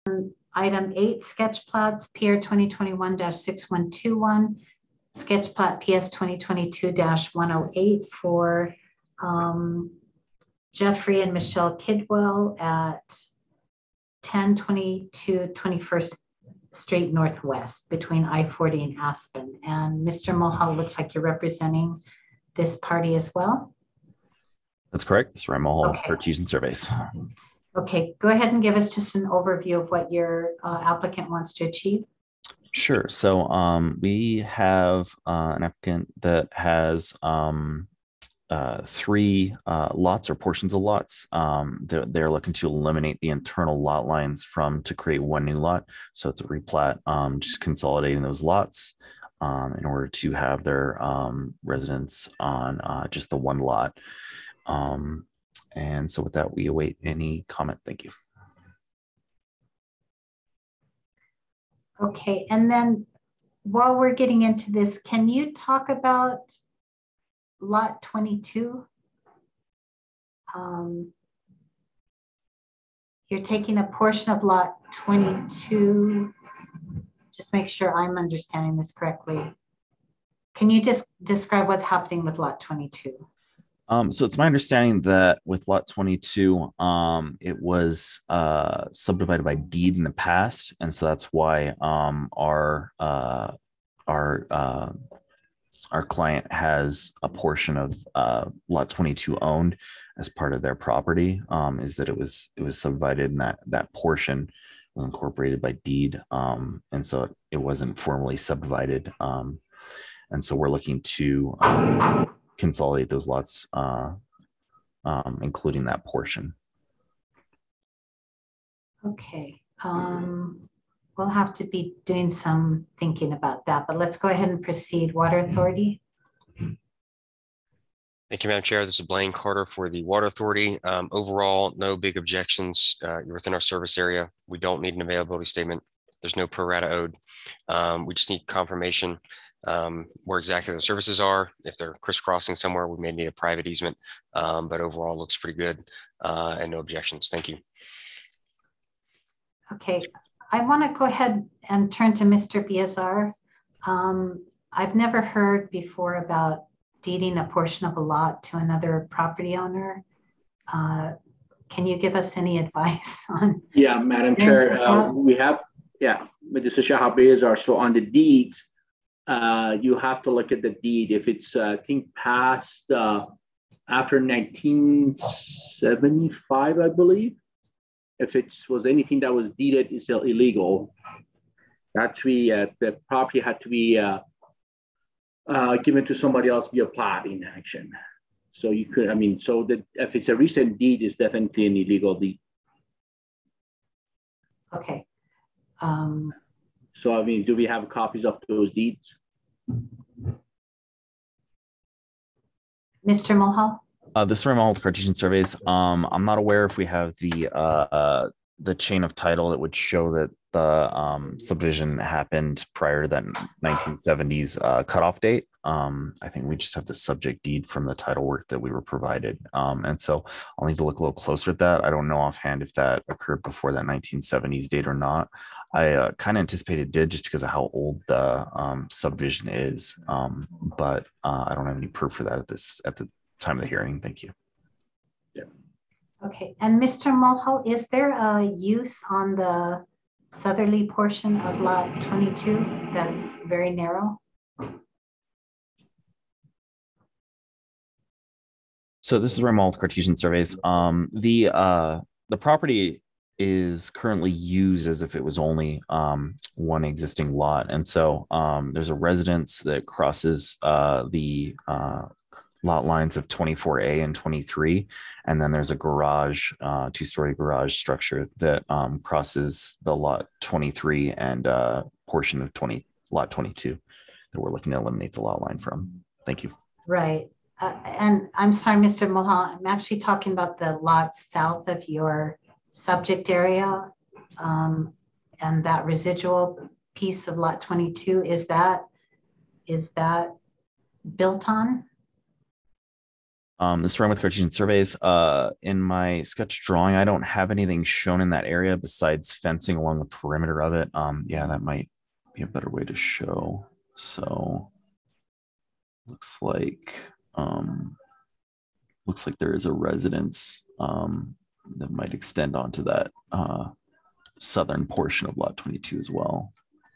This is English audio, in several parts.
Item 8, sketch plots, PR 2021-6121, sketch plot PS 2022-108 for Jeffrey and Michelle Kidwell at 1022 21st Street Northwest between I-40 and Aspen. And Mr. Mulhall, looks like you're representing this party as well. That's correct. This is Ryan Mulhall, Okay. Cartesian Surveys. Okay, go ahead and give us just an overview of what your applicant wants to achieve. Sure. So we have an applicant that has 3 lots or portions of lots. They're looking to eliminate the internal lot lines to create one new lot. So it's a replat, just consolidating those lots in order to have their residents on just the one lot. And so with that, we await any comment. Thank you. Okay, and then while we're getting into this, can you talk about lot 22? You're taking a portion of lot 22. Just make sure I'm understanding this correctly. Can you just describe what's happening with lot 22? So it's my understanding that with lot 22, it was subdivided by deed in the past. And so that's why our client has a portion of lot 22 owned as part of their property, is that it was subdivided and that portion was incorporated by deed. And so it wasn't formally subdivided. And so we're looking to consolidate those lots, including that portion. Okay. We'll have to be doing some thinking about that, but let's go ahead and proceed. Water Authority. Thank you, Madam Chair. This is Blaine Carter for the Water Authority. Overall, no big objections. You're within our service area. We don't need an availability statement. There's no pro rata owed. We just need confirmation where exactly the services are. If they're crisscrossing somewhere, we may need a private easement, but overall looks pretty good and no objections. Thank you. Okay, I want to go ahead and turn to Mr. Biazar. I've never heard before about deeding a portion of a lot to another property owner. Can you give us any advice on? Yeah, Madam Chair, we have, this is Shahab Biazar. So on the deeds, you have to look at the deed. If it's, I think, passed after 1975, I believe. If it was anything that was deeded, it's still illegal. The property had to be given to somebody else via plat in action. So you could, if it's a recent deed, it's definitely an illegal deed. Okay. So, do we have copies of those deeds? Mr. Mulhall? This is Raymond with Cartesian Surveys. I'm not aware if we have the chain of title that would show that the subdivision happened prior to that 1970s cutoff date. I think we just have the subject deed from the title work that we were provided. And so I'll need to look a little closer at that. I don't know offhand if that occurred before that 1970s date or not. I kind of anticipated it did just because of how old the subdivision is. But I don't have any proof for that at the time of the hearing. Thank you. Yeah. Okay, and Mr. Mulhall, is there a use on the southerly portion of lot 22 that's very narrow? So this is Raymond with Cartesian Surveys. The property is currently used as if it was only one existing lot, and so there's a residence that crosses the lot lines of 24A and 23, and then there's a garage, two-story garage structure that crosses the lot 23 and portion of lot 22 that we're looking to eliminate the lot line from. Thank you. Right. And I'm sorry, Mr. Mulhall, I'm actually talking about the lots south of your subject area, and that residual piece of lot 22, is that built on? This run with Cartesian surveys. In my sketch drawing, I don't have anything shown in that area besides fencing along the perimeter of it. Yeah, that might be a better way to show. So looks like there is a residence that might extend onto that southern portion of lot 22 as well.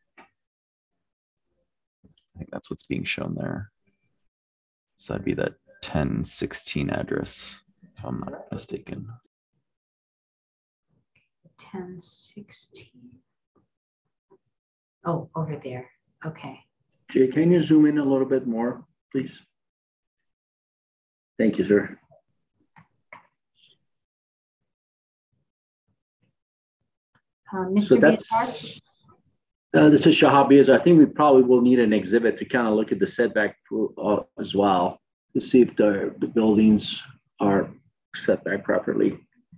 I think that's what's being shown there. So that'd be that 1016 address, if I'm not mistaken. 1016. Oh, over there. Okay. Jay, can you zoom in a little bit more, please? Thank you, sir. Mr. So that's, this is Shahab Biazar. I think we probably will need an exhibit to kind of look at the setback as well, to see if the buildings are set back properly.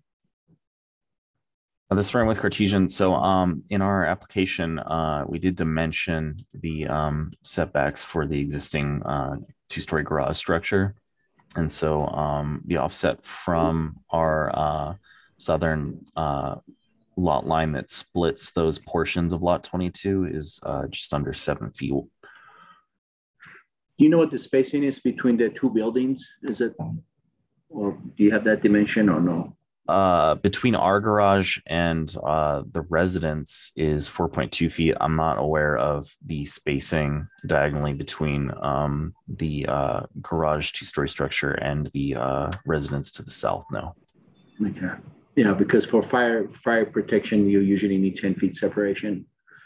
This run with Cartesian. So in our application, we did dimension the setbacks for the existing two-story garage structure. And so the offset from our southern lot line that splits those portions of lot 22 is just under 7 feet. Do you know what the spacing is between the two buildings? Is it, or do you have that dimension or no? Between our garage and the residence is 4.2 feet. I'm not aware of the spacing diagonally between the garage two-story structure and the residence to the south. No. Okay. Yeah, because for fire protection, you usually need 10 feet separation.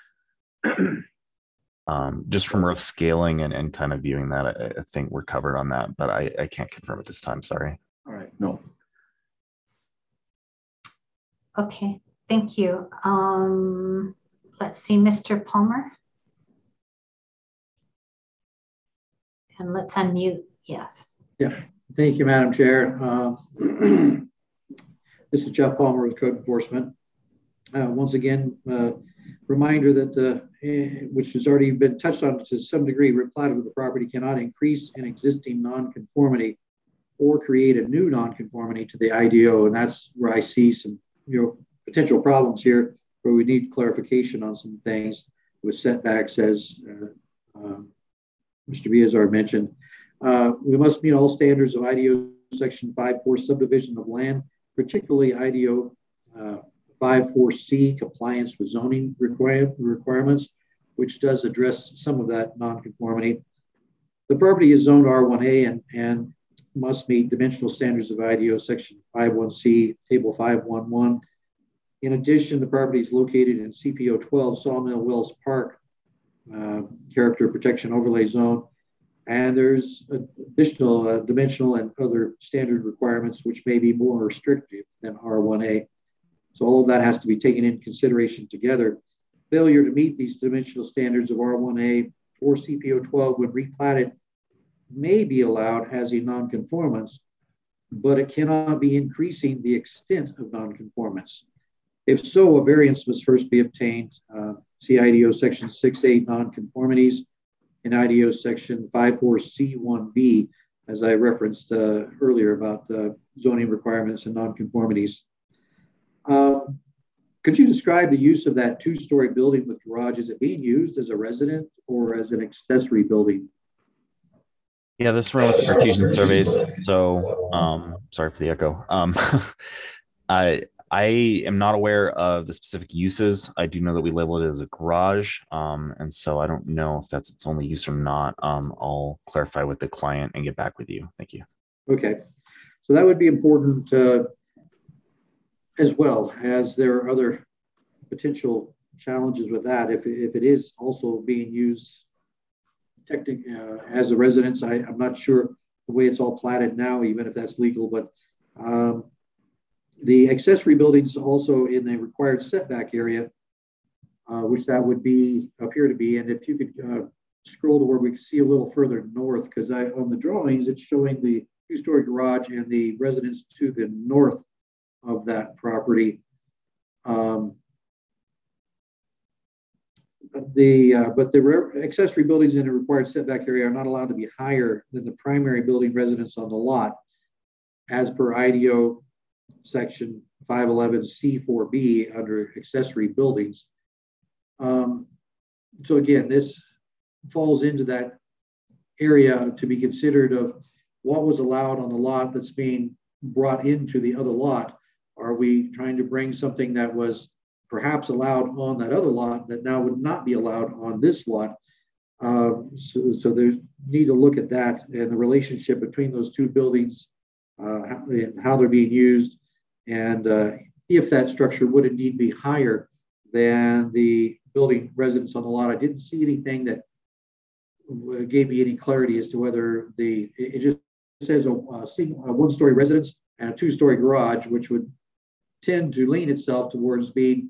Just from rough scaling and kind of viewing that, I think we're covered on that, but I can't confirm at this time. Sorry. All right. No. Okay, thank you. Let's see, Mr. Palmer. And let's unmute, yes. Yeah, thank you, Madam Chair. This is Jeff Palmer with Code Enforcement. Once again, reminder that, which has already been touched on to some degree, replat of the property cannot increase an existing nonconformity or create a new nonconformity to the IDO. And that's where I see some potential problems here where we need clarification on some things with setbacks, as Mr. Biazar mentioned. We must meet all standards of IDO Section 5.4 subdivision of land, particularly IDO 5.4C compliance with zoning requirements, which does address some of that nonconformity. The property is zoned R1A and must meet dimensional standards of IDO Section 5.1C, Table 5.1.1. In addition, the property is located in CPO 12 Sawmill Wells Park Character Protection Overlay Zone, and there's additional dimensional and other standard requirements which may be more restrictive than R1A. So all of that has to be taken into consideration together. Failure to meet these dimensional standards of R1A or CPO 12 when replatted may be allowed as a nonconformance, but it cannot be increasing the extent of nonconformance. If so, a variance must first be obtained. See IDO Section 6.8 nonconformities and IDO Section 5.4C1B, as I referenced earlier about the zoning requirements and nonconformities. Could you describe the use of that two-story building with garage? Is it being used as a resident or as an accessory building? Yeah, this run with the Cartesian surveys. So sorry for the echo. I am not aware of the specific uses. I do know that we label it as a garage. And so I don't know if that's its only use or not. I'll clarify with the client and get back with you. Thank you. Okay. So that would be important as well, as there are other potential challenges with that. If it is also being used as a residence, I'm not sure the way it's all platted now, even if that's legal, but the accessory buildings also in the required setback area, which that would appear to be. And if you could scroll to where we can see a little further north, because on the drawings, it's showing the two-story garage and the residence to the north of that property. But the accessory buildings in the required setback area are not allowed to be higher than the primary building residence on the lot. as per IDO section 511C4B under accessory buildings. So again, this falls into that area to be considered of what was allowed on the lot that's being brought into the other lot. Are we trying to bring something that was perhaps allowed on that other lot that now would not be allowed on this lot? So there's need to look at that and the relationship between those two buildings, how they're being used, and if that structure would indeed be higher than the building residents on the lot. I didn't see anything that gave me any clarity as to whether it just says a one-story residence and a two-story garage, which would tend to lean itself towards being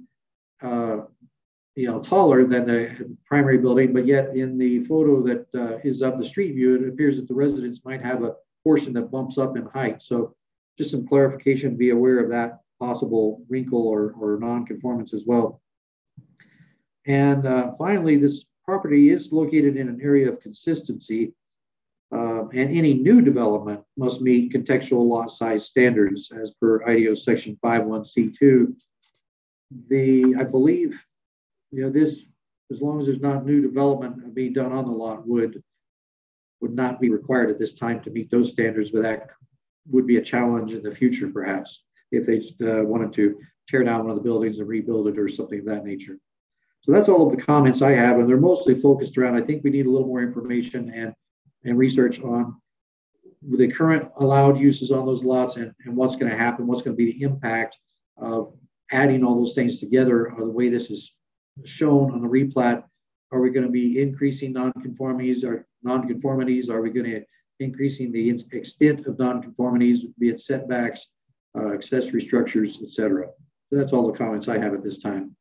taller than the primary building, but yet in the photo that is of the street view, it appears that the residence might have a portion that bumps up in height. So just some clarification, be aware of that possible wrinkle or non-conformance as well. And finally, this property is located in an area of consistency, and any new development must meet contextual lot size standards as per IDO section 51C2. I believe, this, as long as there's not new development being done on the lot, would not be required at this time to meet those standards, but that would be a challenge in the future, perhaps, if they wanted to tear down one of the buildings and rebuild it or something of that nature. So that's all of the comments I have, and they're mostly focused around, I think we need a little more information and research on the current allowed uses on those lots and what's going to happen, what's going to be the impact of adding all those things together, or the way this is shown on the replat. Are we going to be increasing nonconformities? Are we going to increasing the extent of nonconformities, be it setbacks, accessory structures, etc.? So that's all the comments I have at this time.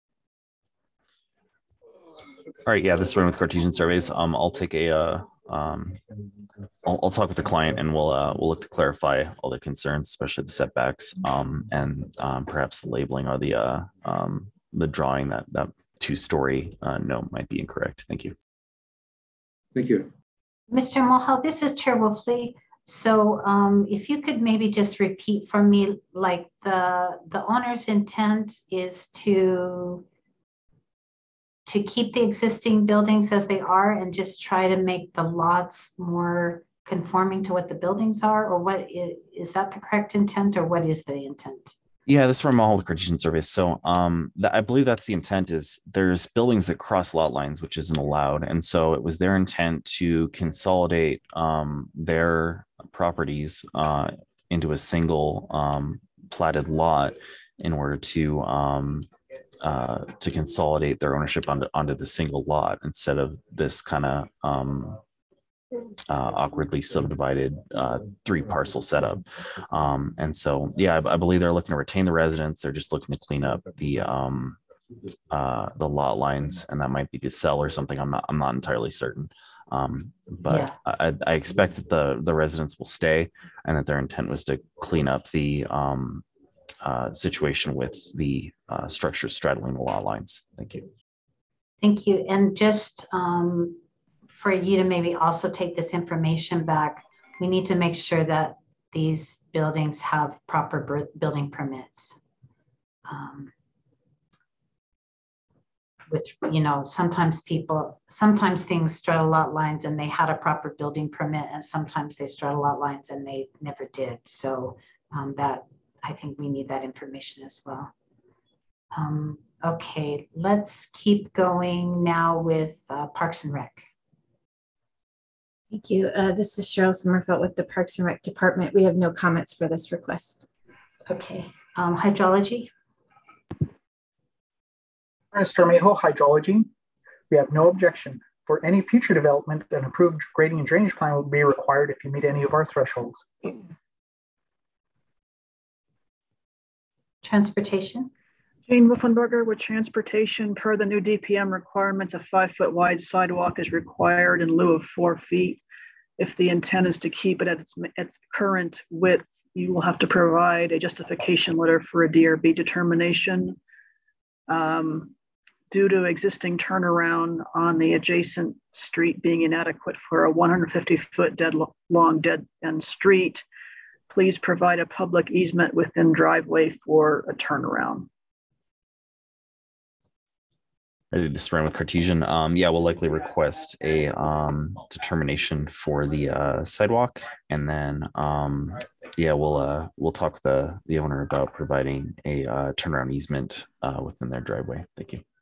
All right, yeah, this is Ryan with Cartesian Surveys. I'll take I'll talk with the client, and we'll look to clarify all the concerns, especially the setbacks, and perhaps the labeling or the drawing that two-story note might be incorrect. Thank you. Thank you. Mr. Mulhall, this is Chair Wolfley. So if you could maybe just repeat for me, like the owner's intent is to keep the existing buildings as they are and just try to make the lots more conforming to what the buildings are, or what is that the correct intent, or what is the intent? Yeah, this is from all the Cartesian Surveys. So I believe that's the intent. Is there's buildings that cross lot lines, which isn't allowed. And so it was their intent to consolidate their properties into a single platted lot in order to consolidate their ownership onto the single lot, instead of this kind of awkwardly subdivided 3-parcel setup. And so, yeah, I believe they're looking to retain the residents. They're just looking to clean up the lot lines, and that might be to sell or something. I'm not entirely certain. But yeah. I expect that the residents will stay, and that their intent was to clean up the situation with the structures straddling the lot lines. Thank you. Thank you. And just for you to maybe also take this information back, we need to make sure that these buildings have proper building permits. Sometimes things straddle lot lines and they had a proper building permit, and sometimes they straddle lot lines and they never did. So that, I think we need that information as well. Okay, let's keep going now with Parks and Rec. Thank you. This is Cheryl Sommerfeld with the Parks and Rec Department. We have no comments for this request. Okay, hydrology. Ernest Tormejo, hydrology. We have no objection. For any future development, an approved grading and drainage plan will be required if you meet any of our thresholds. Transportation. Jane Wolfenberger with Transportation. Per the new DPM requirements, a 5-foot wide sidewalk is required in lieu of 4 feet. If the intent is to keep it at its current width, you will have to provide a justification letter for a DRB determination. Due to existing turnaround on the adjacent street being inadequate for a 150-foot long dead end street, please provide a public easement within driveway for a turnaround. This is Ryan with Cartesian. Yeah, we'll likely request a determination for the sidewalk, and then yeah, we'll talk with the owner about providing a turnaround easement within their driveway. Thank you.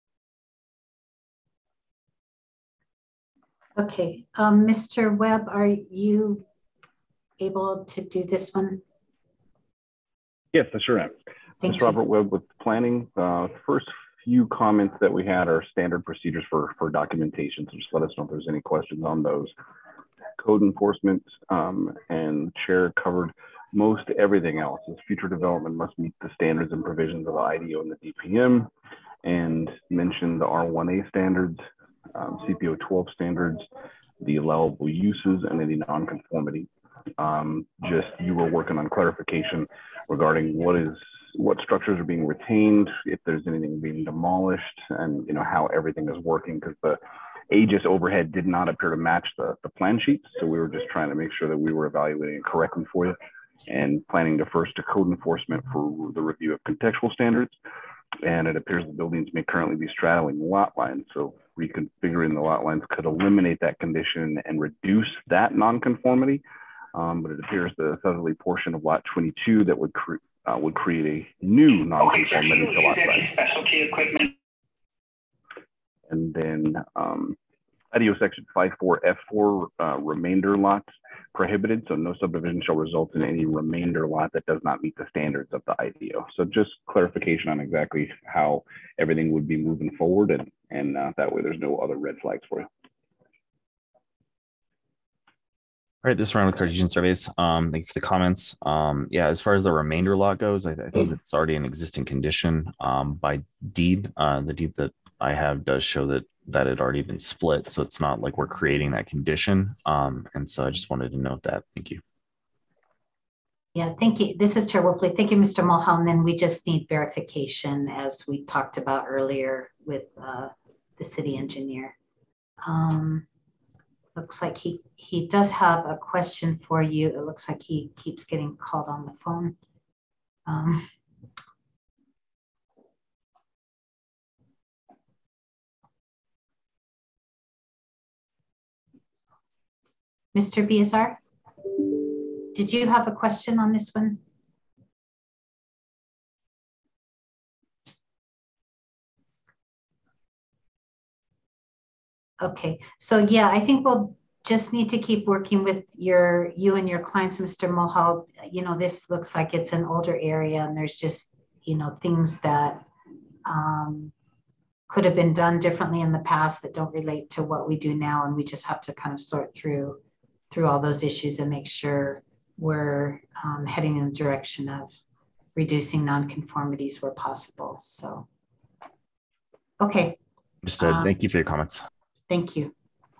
Okay, Mr. Webb, are you able to do this one? Yes, I sure am. This is Robert Webb with planning. First few comments that we had are standard procedures for documentation. So just let us know if there's any questions on those. Code enforcement and chair covered most everything else. As future development must meet the standards and provisions of the IDO and the DPM, and mentioned the R1A standards, CPO 12 standards, the allowable uses, and any nonconformity. Just you were working on clarification regarding what structures are being retained, if there's anything being demolished, and how everything is working, because the Aegis overhead did not appear to match the plan sheets. So we were just trying to make sure that we were evaluating it correctly for you, and planning to first to code enforcement for the review of contextual standards. And it appears the buildings may currently be straddling lot lines. So reconfiguring the lot lines could eliminate that condition and reduce that nonconformity. But it appears the southerly portion of lot 22 that would create a new nonconformity to lot size. Specialty equipment. And then IDO section 54F4 remainder lots prohibited. So no subdivision shall result in any remainder lot that does not meet the standards of the IDO. So just clarification on exactly how everything would be moving forward, and that way there's no other red flags for you. All right, this round with Cartesian surveys. Thank you for the comments. Yeah, as far as the remainder lot goes, I think it's already an existing condition by deed. The deed that I have does show that it had already been split, so it's not like we're creating that condition. And so I just wanted to note that. Thank you. Yeah, thank you. This is Chair Wolfley. Thank you, Mr. Mulholland. Then we just need verification, as we talked about earlier with the city engineer. Looks like he does have a question for you. It looks like he keeps getting called on the phone. Mr. Biazar, did you have a question on this one? Okay, so yeah, I think we'll just need to keep working with you and your clients, Mr. Mohal. This looks like it's an older area, and there's just, things that could have been done differently in the past that don't relate to what we do now. And we just have to kind of sort through all those issues and make sure we're heading in the direction of reducing nonconformities where possible. So, okay. Understood. Thank you for your comments. Thank you.